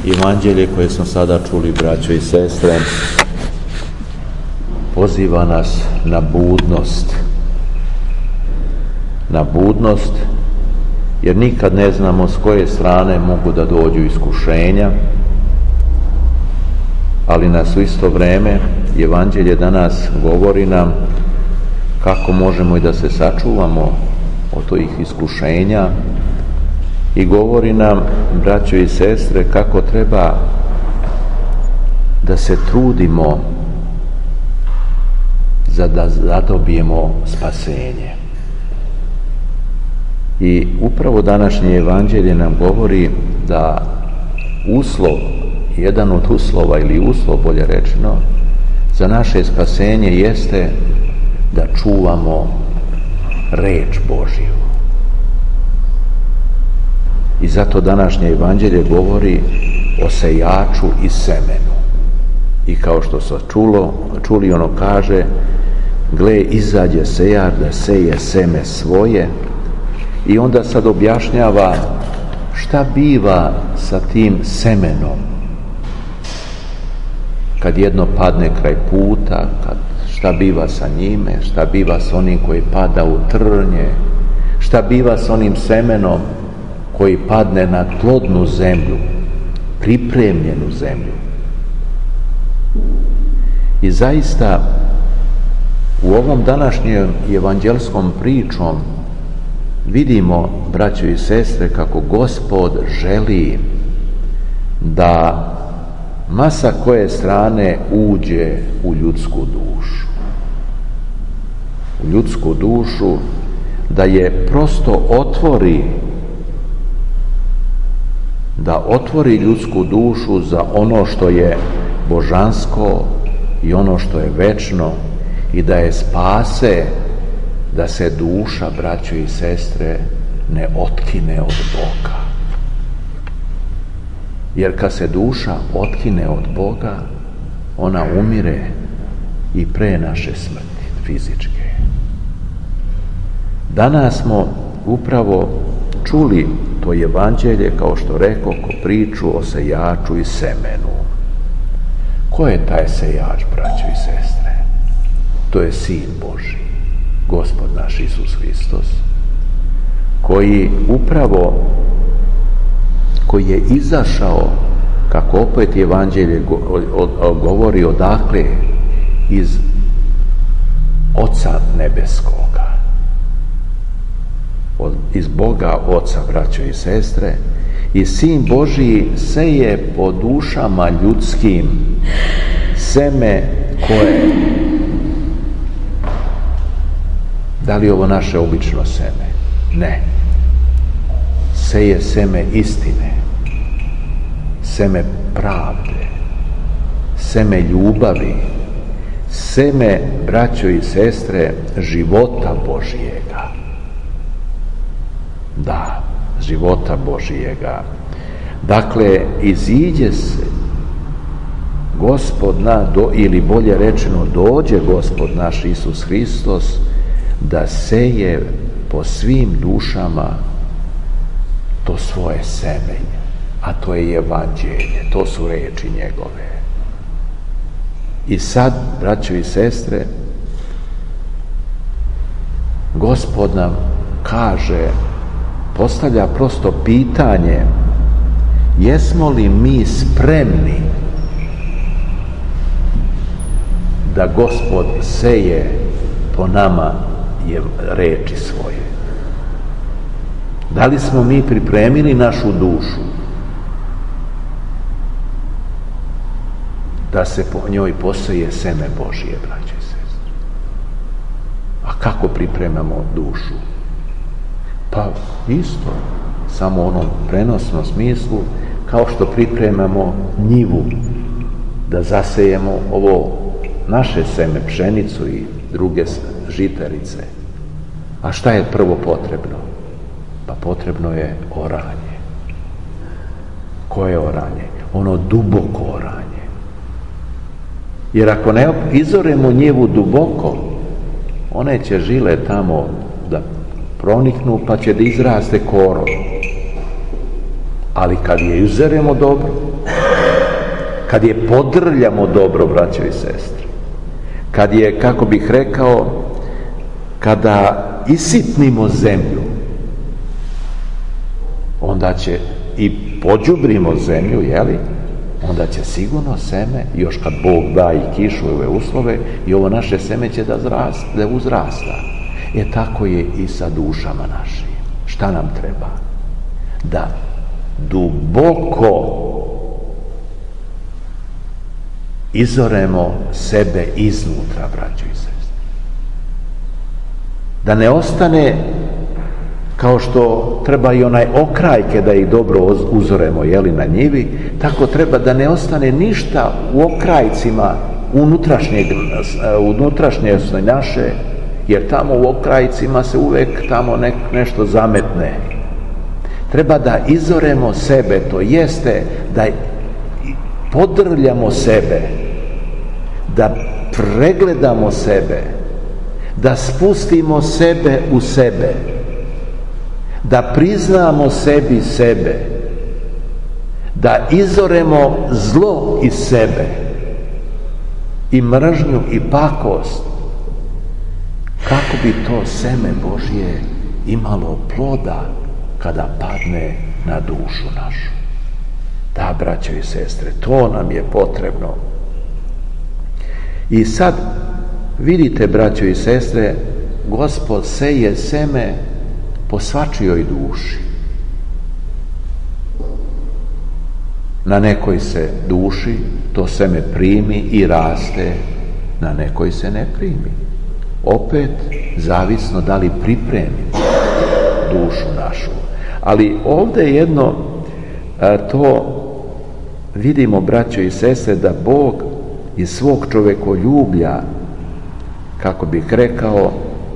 Evanđelje koje smo sada čuli, braćo i sestre, poziva nas na budnost. Na budnost, jer nikad ne znamo s koje strane mogu da dođu iskušenja, ali nas u isto vrijeme Evanđelje danas govori nam kako možemo i da se sačuvamo od tih iskušenja i govori nam, braćo i sestre, kako treba da se trudimo da zadobijemo spasenje. I upravo današnje Evanđelje nam govori da jedan od uslova ili uslov, bolje rečeno, za naše spasenje jeste da čuvamo reč Božju. I zato današnje Evanđelje govori o sejaču i semenu. I kao što se čuli, ono kaže: gle, izađe sejar da seje seme svoje. I onda sad objašnjava šta biva sa tim semenom kad jedno padne kraj puta, šta biva sa njime, šta biva sa onim koji pada u trnje, šta biva sa onim semenom koji padne na plodnu zemlju, pripremljenu zemlju. I zaista u ovom današnjem evanđelskom pričom vidimo, braćo i sestre, kako Gospod želi da masa koje strane uđe u ljudsku dušu. U ljudsku dušu, da je prosto otvori ljudsku dušu za ono što je božansko i ono što je večno i da je spase, da se duša, braćo i sestre, ne otkine od Boga. Jer kad se duša otkine od Boga, ona umire i pre naše smrti fizičke. Danas smo upravo čuli to Evanđelje, kao što rekoh, priču o sejaču i semenu. Ko je taj sejač, braćo i sestre? To je Sin Božji, Gospod naš Isus Hristos, koji je izašao, kako opet Evanđelje govori, odakle? Iz Oca nebeskoga, iz Boga Oca, braćo i sestre. I Sin Božji seje po dušama ljudskim seme koje, da li je ovo naše obično seme? Ne. Seje seme istine, seme pravde, seme ljubavi, seme, braćo i sestre, života Božijega. Da, života Božijega. Dakle, iziđe se Gospod ili bolje rečeno, dođe Gospod naš Isus Hristos da seje po svim dušama to svoje seme, a to je Evanđelje, to su reči njegove. I sad, braćo i sestre, Gospod nam postavlja prosto pitanje: jesmo li mi spremni da Gospod seje po nama reči svoje? Da li smo mi pripremili našu dušu da se po njoj poseje seme Božije, braće i sestre? A kako pripremamo dušu? Pa isto, samo u onom prenosnom smislu, kao što pripremamo njivu da zasejemo ovo naše seme, pšenicu i druge žitarice. A šta je prvo potrebno? Pa potrebno je oranje. Koje oranje? Ono duboko oranje. Jer ako ne izoremo njivu duboko, one će žile tamo da proniknu, pa će da izraste korov. Ali kad je izeremo dobro, kad je podrljamo dobro, braćo i sestre, kad je, kako bih rekao, kada isitnimo zemlju, onda će i pođubrimo zemlju, jeli, onda će sigurno seme, još kad Bog da i kišu i ove uslove, i ovo naše seme će da uzrasta. Tako je i sa dušama našim. Šta nam treba? Da duboko izoremo sebe iznutra, braćo i sestre. Da ne ostane, kao što treba i onaj okrajke da ih dobro uzoremo, jeli, na njivi, tako treba da ne ostane ništa u okrajcima unutrašnjosti naše, jer tamo u okrajcima se uvek tamo nešto zametne. Treba da izoremo sebe, to jeste da podrljamo sebe, da pregledamo sebe, da spustimo sebe u sebe, da priznamo sebi sebe, da izoremo zlo iz sebe i mržnju i pakost, kako bi to seme Božje imalo ploda kada padne na dušu našu. Da, braćo i sestre, to nam je potrebno. I sad vidite, braćo i sestre, Gospod seje seme po svačijoj duši. Na nekoj se duši to seme primi i raste, na nekoj se ne primi. Opet, zavisno da li pripremimo dušu našu. Ali ovdje jedno, to vidimo, braćo i sestre, da Bog iz svog čovekoljublja, kako bih rekao,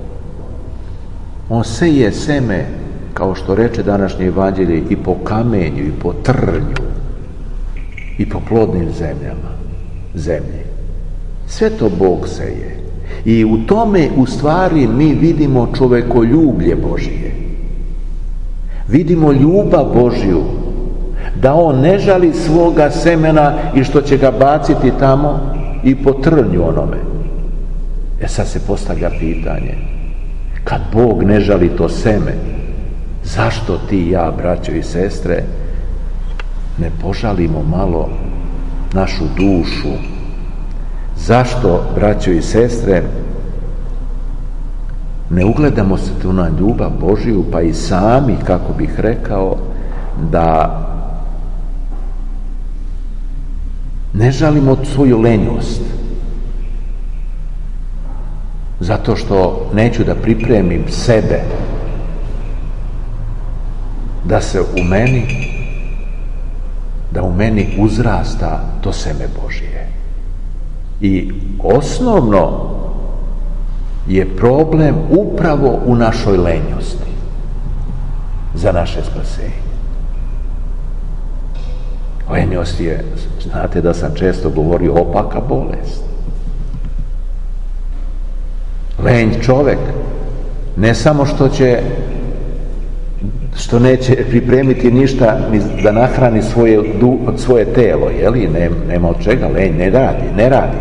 on seje seme, kao što reče današnje evanđelje, i po kamenju, i po trnju, i po plodnim zemlji. Sve to Bog seje. I u tome, u stvari, mi vidimo čovekoljublje Božije. Vidimo ljubav Božju, da on ne žali svoga semena i što će ga baciti tamo i po trnju onome. Sad se postavlja pitanje, kad Bog ne žali to seme, zašto ti i ja, braćo i sestre, ne požalimo malo našu dušu? Zašto, braćo i sestre, ne ugledamo se tu na ljubav Božiju, pa i sami, kako bih rekao, da ne žalimo svoju lenjost, zato što neću da pripremim sebe, da se u meni uzrasta to seme Božije. I osnovno je problem upravo u našoj lenjosti za naše spasenje. Lenjost je, znate da sam često govorio, opaka bolest. Lenj čovek ne samo što neće pripremiti ništa ni da nahrani svoje telo, jeli, nema od čega, lenj ne radi.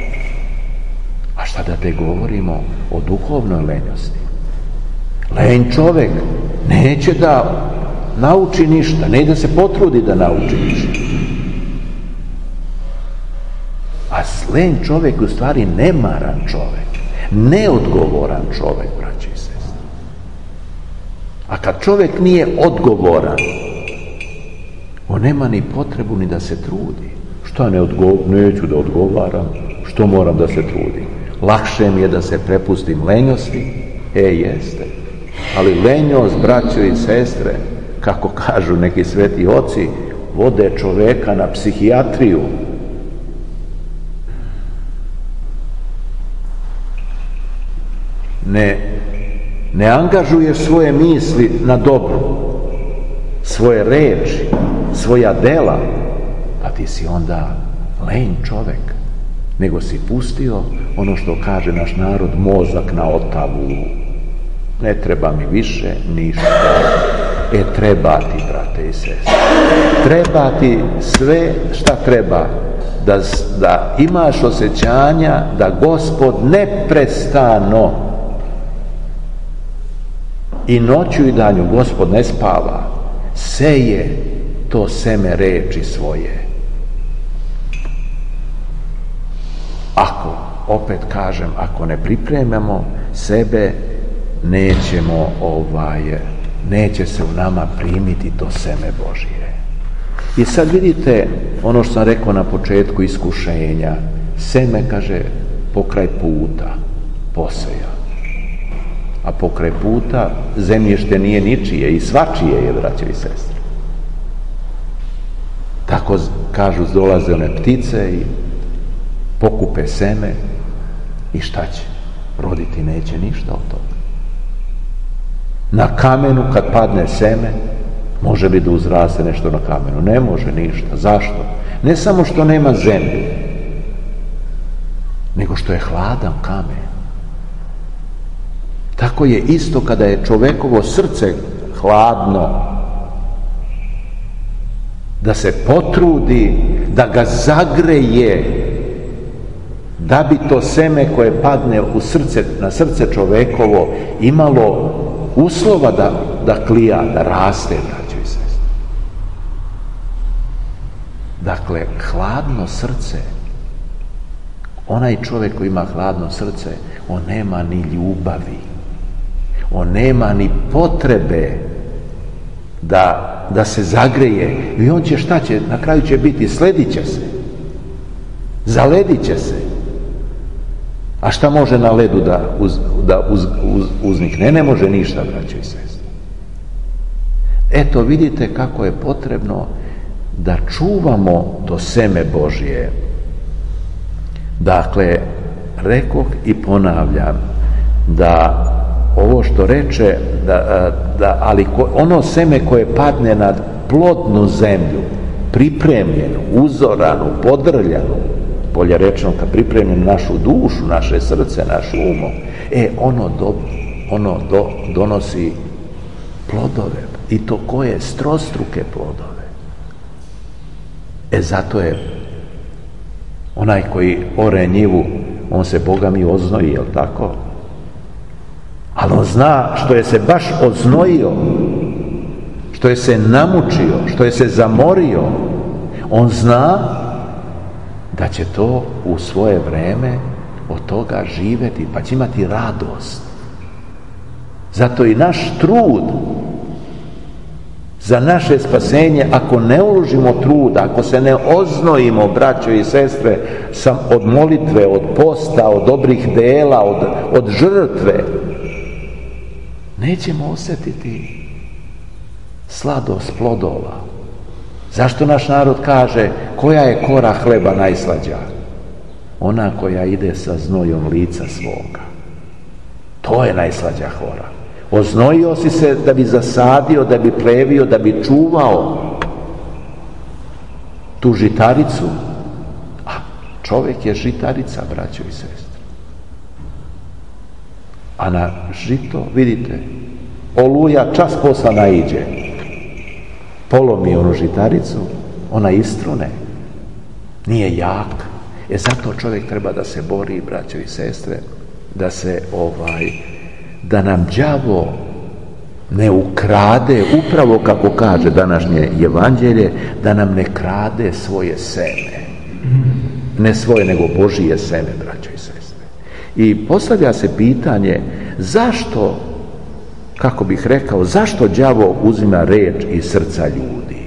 A šta da te govorimo o duhovnoj lenjosti? Lenj čovek neće da nauči ništa, ne da se potrudi da nauči ništa. A lenj čovek u stvari nemaran čovek, neodgovoran čovek, braći i sestre. A kad čovek nije odgovoran, on nema ni potrebu ni da se trudi. Šta neću da odgovaram, što moram da se trudim? Lakše mi je da se prepustim lenjosti, jeste. Ali lenjost, braćo i sestre, kako kažu neki sveti oci, vode čoveka na psihijatriju. Ne angažuješ svoje misli na dobro, svoje reči, svoja dela, pa ti si onda lenj čovek, nego si pustio ono što kaže naš narod, mozak na otavu. Ne treba mi više ništa. treba ti, brate i sestre. Treba ti sve šta treba. Da imaš osjećanja da Gospod neprestano i noću i danju Gospod ne spava, seje to seme reči svoje. Ako, opet kažem, ako ne pripremamo sebe, neće se u nama primiti to seme Božje. I sad vidite ono što sam rekao na početku iskušenja. Seme, kaže, pokraj puta poseja. A pokraj puta zemljište nije ničije i svačije je, braće i sestre. Tako kažu, dolaze one ptice i pokupe seme i šta će? Roditi neće ništa od toga. Na kamenu kad padne seme, može li da uzraste nešto na kamenu? Ne može ništa. Zašto? Ne samo što nema zemlju, nego što je hladan kamen. Tako je isto kada je čovekovo srce hladno, da se potrudi, da ga zagreje, da bi to seme koje padne na srce čovekovo imalo uslova da klija, da raste, braćo i sestre. Dakle, hladno srce, onaj čovjek koji ima hladno srce, on nema ni ljubavi, on nema ni potrebe da se zagreje, i on će, šta će, na kraju će biti, sledit će se, zaledit će se. A šta može na ledu da uznikne? Ne može ništa, braćo i sestre. Eto, vidite kako je potrebno da čuvamo to seme Božje. Dakle, rekoh i ponavljam da ovo što reče, ali ono seme koje padne na plodnu zemlju, pripremljenu, uzoranu, podrljanu, bolje rečeno, kad pripremimo našu dušu, naše srce, naš umo, ono donosi plodove. I to koje? Strostruke plodove. Zato je onaj koji ore njivu, on se, Boga mi, oznoji, jel tako? Ali on zna što je se baš oznojio, što je se namučio, što je se zamorio, on zna da će to u svoje vreme od toga živjeti, pa će imati radost. Zato i naš trud za naše spasenje, ako ne uložimo truda, ako se ne oznojimo, braćo i sestre, od molitve, od posta, od dobrih dela, od žrtve, nećemo osjetiti sladost plodova. Zašto naš narod kaže, koja je kora hleba najslađa? Ona koja ide sa znojom lica svoga. To je najslađa kora. Oznojio si se da bi zasadio, da bi plevio, da bi čuvao tu žitaricu. A čovjek je žitarica, braćo i sestre. A na žito, vidite, oluja čas posla naiđe. Polomi onu žitaricu, ona istrune, nije jak. Zato čovjek treba da se bori, braćo i sestre, da nam đavo ne ukrade, upravo kako kaže današnje evanđelje, da nam ne krade svoje seme. Ne svoje, nego Božije seme, braćo i sestre. I postavlja se pitanje, zašto, kako bih rekao, zašto đavo uzima reč iz srca ljudi?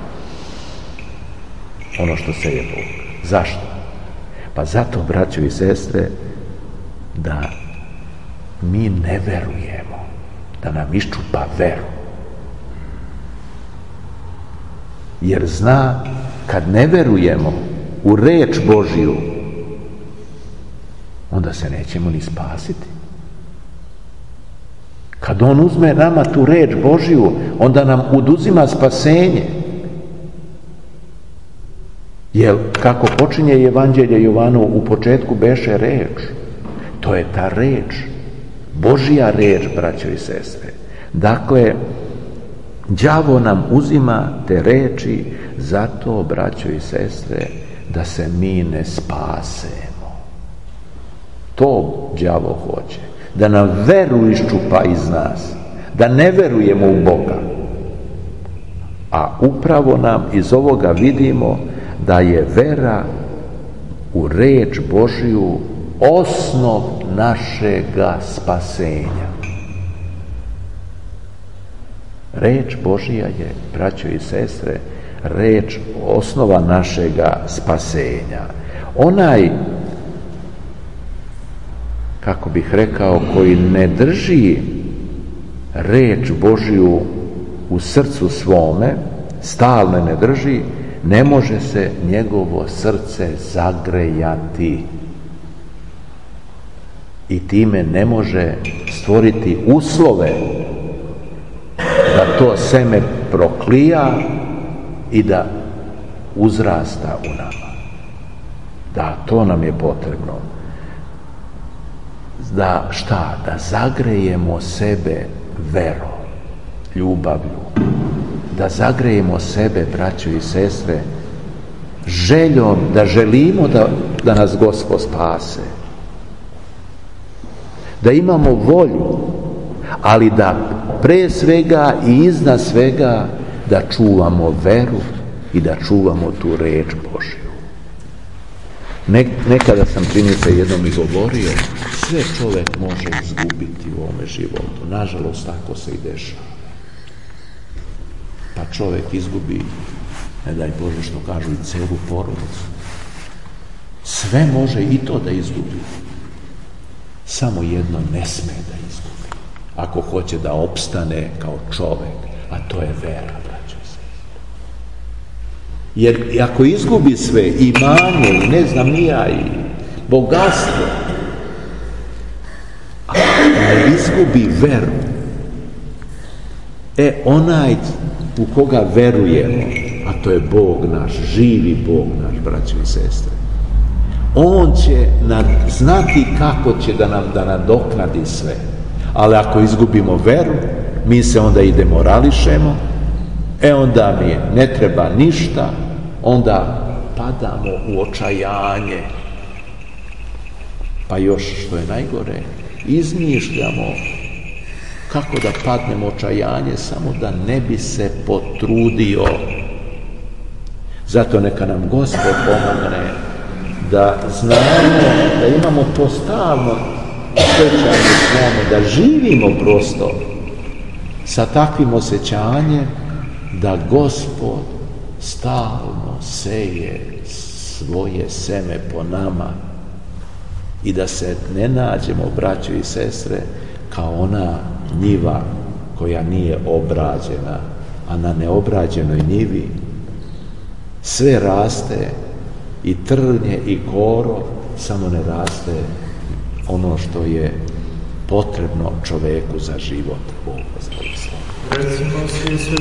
Ono što seje Bog. Zašto? Pa zato, braćo i sestre, da mi ne verujemo, da nam iščupa veru. Jer zna, kad ne verujemo u reč Božju, onda se nećemo ni spasiti. Kad on uzme nama tu reč Božju, onda nam oduzima spasenje. Jer kako počinje evanđelje Jovanu, u početku beše reč. To je ta reč, Božja reč, braćo i sestre. Dakle, đavo nam uzima te reči, zato, braćo i sestre, da se mi ne spasemo. To đavo hoće, da nam veru iščupa iz nas, da ne verujemo u Boga. A upravo nam iz ovoga vidimo da je vera u reč Božiju osnov našega spasenja. Reč Božija je, braćo i sestre, reč osnova našega spasenja. Onaj, kako bih rekao, koji ne drži reč Božiju u srcu svome, stalno ne drži, ne može se njegovo srce zagrejati i time ne može stvoriti uslove da to seme proklija i da uzrasta u nama. Da, to nam je potrebno. Da šta? Da zagrejemo sebe verom, ljubavlju. Da zagrejemo sebe, braćo i sestre, željom, da želimo da nas Gospod spase. Da imamo volju, ali da pre svega i iznad svega da čuvamo veru i da čuvamo tu reč Božju. Nekada sam, čini se, jednom i govorio, sve čovjek može izgubiti u ovome životu. Nažalost, tako se i dešava. Pa čovjek izgubi, ne daj Bože što kažu, i celu porodicu. Sve može i to da izgubi. Samo jedno ne sme da izgubi. Ako hoće da opstane kao čovjek, a to je vera, braćo i sestre. Jer ako izgubi sve, imanje, i ne znam ni ja, i bogatstvo, a ne izgubi veru, onaj u koga verujemo, a to je Bog naš, živi Bog naš, braćo i sestre, on će znati kako će da nadoknadi sve. Ali ako izgubimo veru, mi se onda i demorališemo, onda mi ne treba ništa, onda padamo u očajanje. Pa još, što je najgore, izmišljamo kako da padnemo u očajanje, samo da ne bi se potrudio. Zato neka nam Gospod pomogne da znamo, da imamo to stalno osjećanje svome, da živimo prosto sa takvim osjećanjem da Gospod stalno seje svoje seme po nama i da se ne nađemo, braćo i sestre, kao ona njiva koja nije obrađena, a na neobrađenoj njivi sve raste, i trnje i korov, samo ne raste ono što je potrebno čoveku za život. Bog vas blagoslovi.